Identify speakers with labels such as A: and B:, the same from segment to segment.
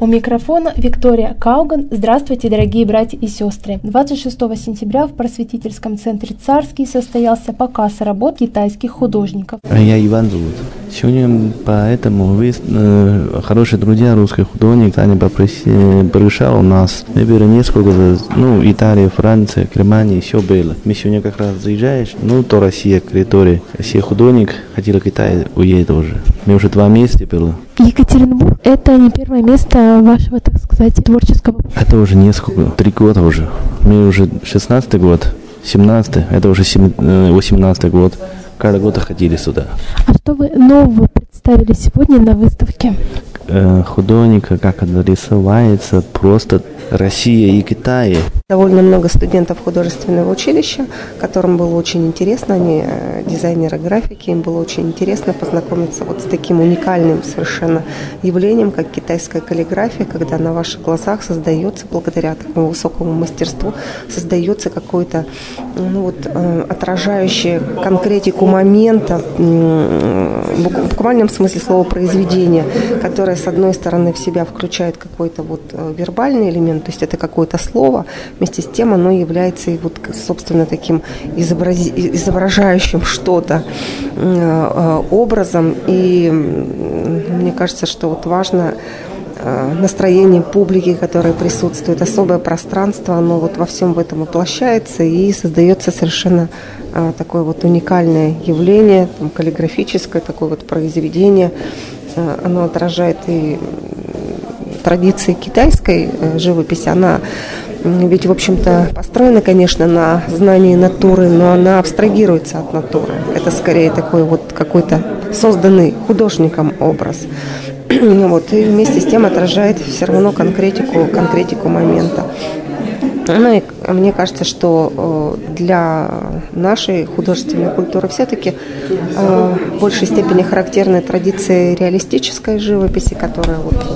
A: У микрофона Виктория Кауган. Здравствуйте, дорогие братья и сестры. 26 сентября в просветительском центре «Царский» состоялся показ работ китайских художников.
B: Я Иван зовут. Сегодня поэтому вы, хорошие друзья, русский художник, они пришел у нас. Мы были несколько, Италия, Франция, Германия, все было. Мы сегодня как раз заезжаешь, то Россия, территория. Все художник хотел в Китай уедет уже. Мы уже 2 месяца было.
A: Екатеринбург – это не первое место вашего, так сказать, творческого.
B: Это уже 3 года уже. Мы уже 16-й год, 17-й, это уже 18-й год. Каждый год ходили сюда.
A: А что вы нового представили сегодня на выставке?
B: Художника, как это рисуется, просто Россия и Китай.
C: Довольно много студентов художественного училища, которым было очень интересно, они дизайнеры графики, им было очень интересно познакомиться с таким уникальным совершенно явлением, как китайская каллиграфия, когда на ваших глазах создается, благодаря такому высокому мастерству, создается какое-то отражающее конкретику момента, в буквальном смысле слова произведение, которое с одной стороны в себя включает какой-то вербальный элемент, то есть это какое-то слово, вместе с тем оно является и собственно таким изображающим что-то образом. И мне кажется, что важно настроение публики, которое присутствует, особое пространство, оно во всем в этом воплощается и создается совершенно такое уникальное явление, каллиграфическое такое произведение. Оно отражает и традиции китайской живописи. Она ведь, в общем-то, построена, конечно, на знании натуры, но она абстрагируется от натуры. Это скорее такой какой-то созданный художником образ. И вместе с тем отражает все равно конкретику момента. И мне кажется, что для нашей художественной культуры все-таки в большей степени характерны традиции реалистической живописи, которая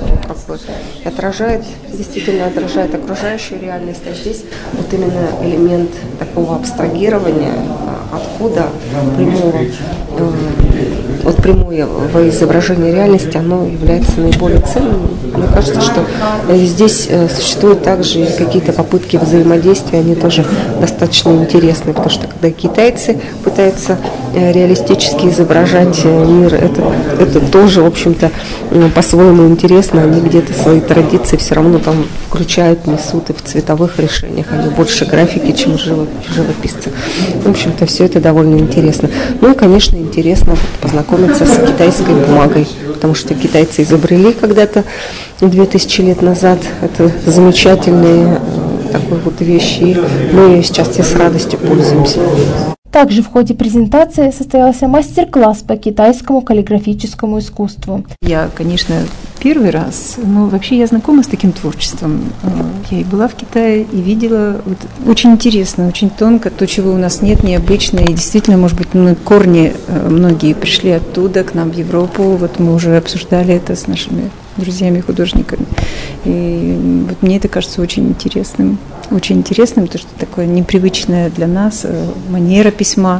C: действительно отражает окружающую реальность. А здесь именно элемент такого абстрагирования, откуда прямое изображение реальности, оно является наиболее ценным. Мне кажется, что здесь существуют также какие-то попытки взаимодействия, они тоже достаточно интересны, потому что когда китайцы пытаются реалистически изображать мир, это тоже, в общем-то, по-своему интересно, они где-то свои традиции все равно там включают, несут и в цветовых решениях, они больше графики, чем живописцы. В общем-то, все это довольно интересно. И, конечно, интересно познакомиться с китайской бумагой, потому что китайцы изобрели когда-то 2000 лет назад это замечательные такой вещи, и мы сейчас все с радостью пользуемся.
A: Также в ходе презентации состоялся мастер-класс по китайскому каллиграфическому искусству.
D: Я, конечно, первый раз, но вообще я знакома с таким творчеством. Я и была в Китае, и видела. Очень интересно, очень тонко, то, чего у нас нет, необычно. И действительно, может быть, корни многие пришли оттуда, к нам в Европу. Мы уже обсуждали это с нашими друзьями-художниками. И мне это кажется очень интересным. Очень интересным, потому что такое непривычная для нас манера письма.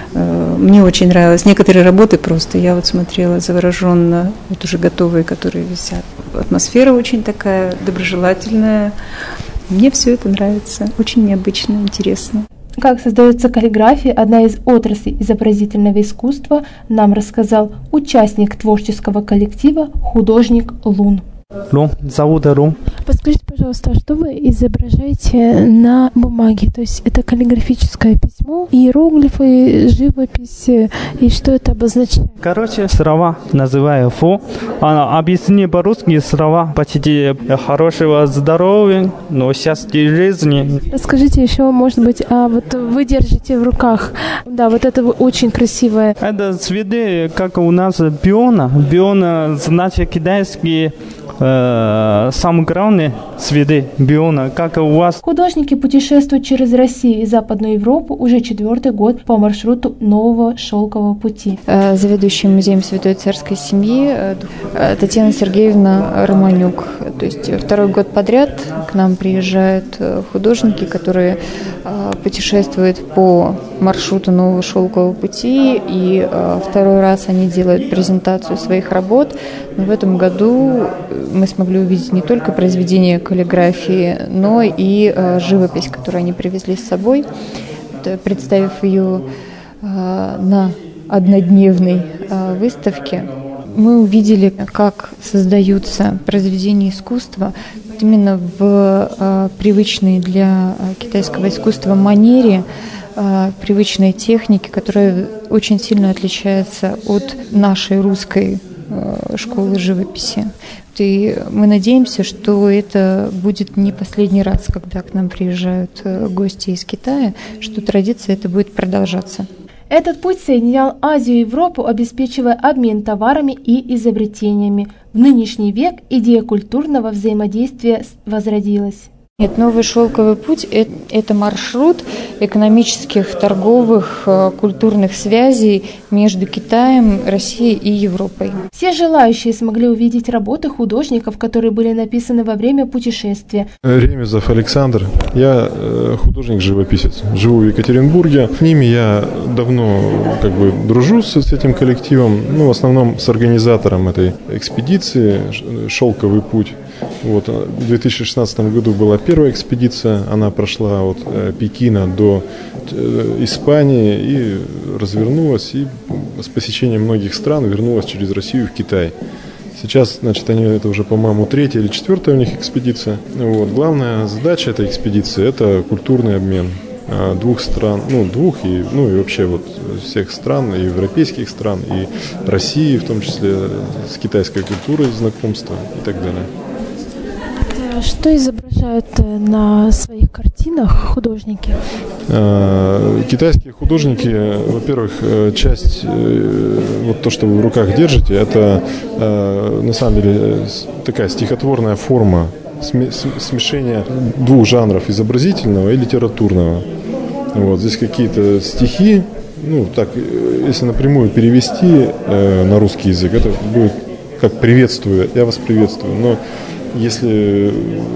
D: Мне очень нравилось. Некоторые работы просто я смотрела завороженно, уже готовые, которые висят. Атмосфера очень такая доброжелательная. Мне все это нравится. Очень необычно, интересно.
A: Как создается каллиграфия, одна из отраслей изобразительного искусства, нам рассказал участник творческого коллектива, художник Лун.
E: Лун, зовут Лун.
A: Подскажите, пожалуйста, что вы изображаете на бумаге? То есть это каллиграфическое письмо, иероглифы, живопись, и что это обозначает?
E: Слова называю фу. Объясни по-русски слова почти хорошего здоровья, но счастья жизни.
A: Расскажите еще, может быть, вы держите в руках, это очень красивое.
E: Это цветы, как у нас пиона. Пиона значит китайский. Самые главные цветы биона, как у вас.
A: Художники путешествуют через Россию и Западную Европу уже 4-й год по маршруту нового шелкового пути.
F: Заведующий музеем Святой Царской семьи Татьяна Сергеевна Романюк. То есть 2-й год подряд к нам приезжают художники, которые путешествуют по маршруту нового шелкового пути, и 2-й раз они делают презентацию своих работ Но в этом году мы смогли увидеть не только произведения каллиграфии, но и живопись, которую они привезли с собой. Представив ее на однодневной выставке, мы увидели, как создаются произведения искусства именно в привычной для китайского искусства манере, привычной технике, которая очень сильно отличается от нашей русской школы живописи. И мы надеемся, что это будет не последний раз, когда к нам приезжают гости из Китая, что традиция эта будет продолжаться.
A: Этот путь соединял Азию и Европу, обеспечивая обмен товарами и изобретениями. В нынешний век идея культурного взаимодействия возродилась.
F: Нет, новый шелковый путь – это маршрут экономических, торговых, культурных связей между Китаем, Россией и Европой.
A: Все желающие смогли увидеть работы художников, которые были написаны во время путешествия.
G: Ремезов Александр. Я художник-живописец. Живу в Екатеринбурге. С ними я давно дружу с этим коллективом. В основном с организатором этой экспедиции «Шелковый путь». В 2016 году была первая экспедиция, она прошла от Пекина до Испании и развернулась, и с посещением многих стран вернулась через Россию в Китай. Сейчас, это уже, по-моему, 3-я или 4-я у них экспедиция. Главная задача этой экспедиции – это культурный обмен двух стран, и вообще всех стран, и европейских стран, и России, в том числе с китайской культурой, знакомства и так далее.
A: Что изображают на своих картинах художники?
G: Китайские художники, во-первых, часть, то, что вы в руках держите, это на самом деле такая стихотворная форма смешения двух жанров, изобразительного и литературного. Здесь какие-то стихи, если напрямую перевести на русский язык, это будет как «приветствую», «я вас приветствую», но если,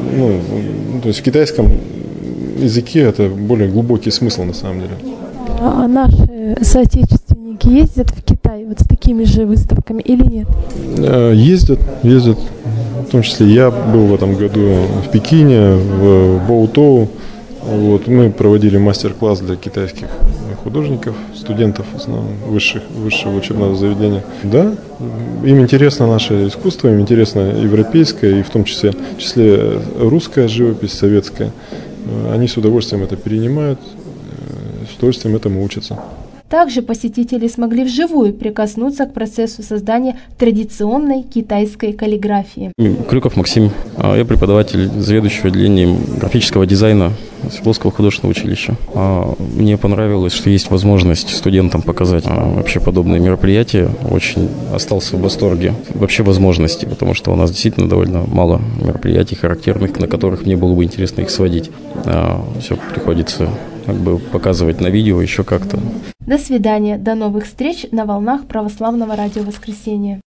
G: то есть в китайском языке это более глубокий смысл на самом деле.
A: А наши соотечественники ездят в Китай с такими же выставками или нет?
G: Ездят. В том числе я был в этом году в Пекине, в Боутоу. Мы проводили мастер-класс для китайских художников, студентов в основном высшего учебного заведения. Да, им интересно наше искусство, им интересно европейское, и в том числе русская живопись, советская. Они с удовольствием это перенимают, с удовольствием этому учатся.
A: Также посетители смогли вживую прикоснуться к процессу создания традиционной китайской каллиграфии.
H: Крюков Максим. Я преподаватель, заведующий отделением графического дизайна Свердловского художественного училища. Мне понравилось, что есть возможность студентам показать вообще подобные мероприятия. Очень остался в восторге вообще возможностей, потому что у нас действительно довольно мало мероприятий характерных, на которых мне было бы интересно их сводить. Все приходится показывать на видео еще как-то.
A: До свидания, до новых встреч на волнах Православного радио Воскресенье.